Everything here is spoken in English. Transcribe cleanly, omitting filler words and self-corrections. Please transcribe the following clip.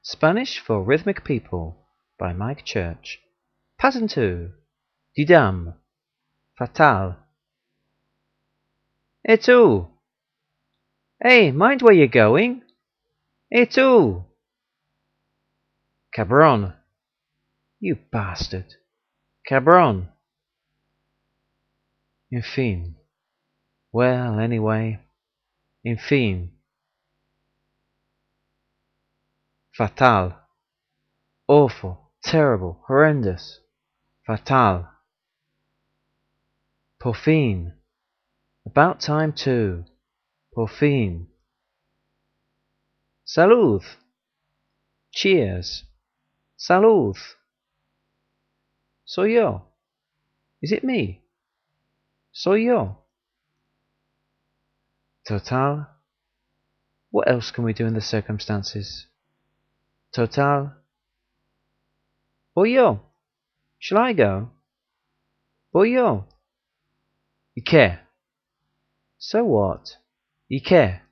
Spanish for Rhythmic People by Mike Church. Patentu. Didam. Fatal. Et tu? Hey, mind where you're going? Et tu? Cabron. You bastard. Cabron. Enfim. Well, anyway. Enfim. Fatal. Awful. Terrible. Horrendous. Fatal. Por fin. About time too. Por fin. Salud. Cheers. Salud. Soy yo. Is it me? Soy yo. Total. What else can we do in the circumstances? Total. Voy yo. Shall I go? Voy yo. ¿Y qué? So what? ¿Y qué?